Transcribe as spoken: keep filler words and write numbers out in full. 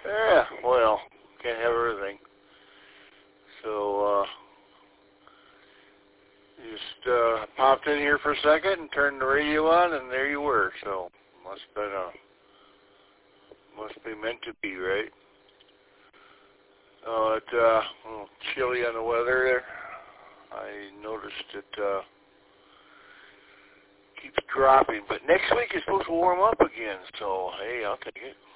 Yeah, well, can't have everything. So, uh, just uh, popped in here for a second and turned the radio on, and there you were. So, must have been a, must be meant to be, right? Oh, it's uh, a little chilly on the weather there. I noticed it uh, keeps dropping, but next week it's supposed to warm up again. So, hey, I'll take it.